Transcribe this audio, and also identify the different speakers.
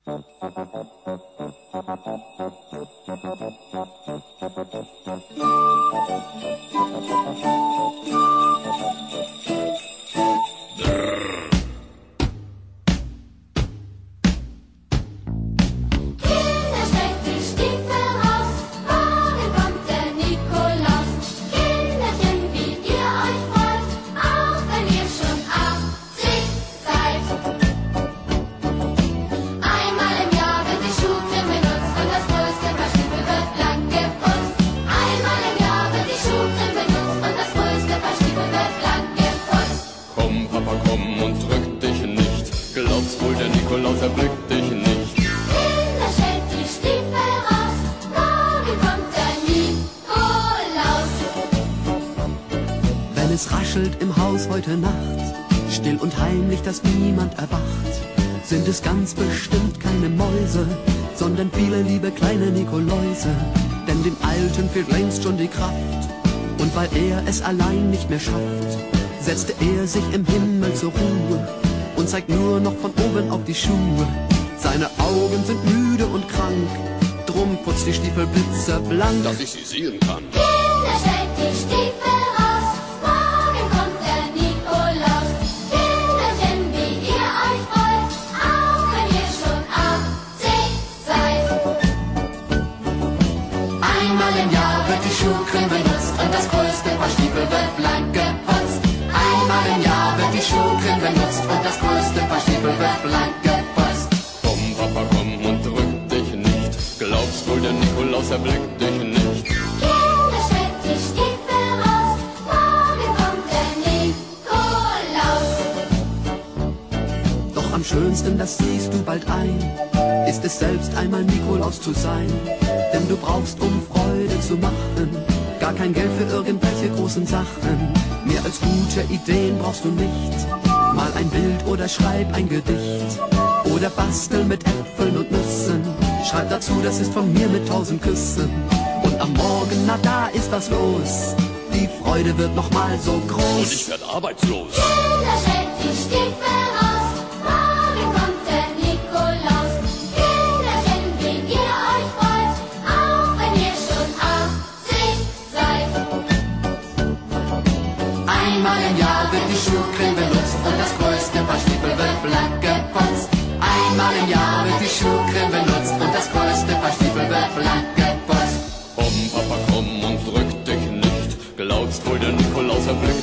Speaker 1: Glaubst wohl, der Nikolaus erblickt dich nicht?
Speaker 2: Kinder, stellt die Stiefel raus, morgen kommt der Nikolaus.
Speaker 3: Wenn es raschelt im Haus heute Nacht, still und heimlich, dass niemand erwacht, sind es ganz bestimmt keine Mäuse, sondern viele liebe kleine Nikoläuse. Denn dem Alten fehlt längst schon die Kraft, und weil er es allein nicht mehr schafft, setzte er sich im Himmel zur Ruhe und zeigt nur noch von oben auf die Schuhe. Seine Augen sind müde und krank, drum putzt die Stiefel blitzeblank,
Speaker 1: dass ich sie sehen kann.
Speaker 2: Kinder, stellt die Stiefel raus, morgen kommt der Nikolaus. Kinderchen, wie ihr euch freut, auch wenn ihr schon 80 seid.
Speaker 3: Einmal im Jahr wird die Schuhcreme benutzt und das größte Paar Stiefel wird blank geputzt. Einmal im Jahr wird die Schuhcreme benutzt und das größte Paar Stiefel wird blank geputzt.
Speaker 1: Komm, Papa, komm und drück dich nicht. Glaubst wohl, der Nikolaus erblickt dich nicht?
Speaker 2: Kinder, stellt die Stiefel raus, morgen kommt der Nikolaus.
Speaker 3: Doch am schönsten, das siehst du bald ein, ist es selbst einmal Nikolaus zu sein. Denn du brauchst, um Freude zu machen, gar kein Geld für irgendwelche großen Sachen. Mehr als gute Ideen brauchst du nicht. Mal ein Bild oder schreib ein Gedicht. Oder bastel mit Äpfeln und Nüssen. Schreib dazu, das ist von mir mit 1000 Küssen. Und am Morgen, na da ist was los. Die Freude wird noch mal so groß.
Speaker 1: Und ich werd arbeitslos.
Speaker 2: Kinder, stellt die Stiefel raus, morgen kommt der Nikolaus. Kinderchen, wie ihr euch freut, auch wenn ihr schon 80 seid.
Speaker 3: Einmal im Jahr wird die Schuhcreme benutzt und das größte Paar Stiefel wird blank geputzt. Einmal im Jahr wird die Schuhcreme benutzt und das größte Paar Stiefel wird blank geputzt.
Speaker 1: Komm, Papa, komm und drück dich nicht. Glaubst wohl, der Nikolaus erblickt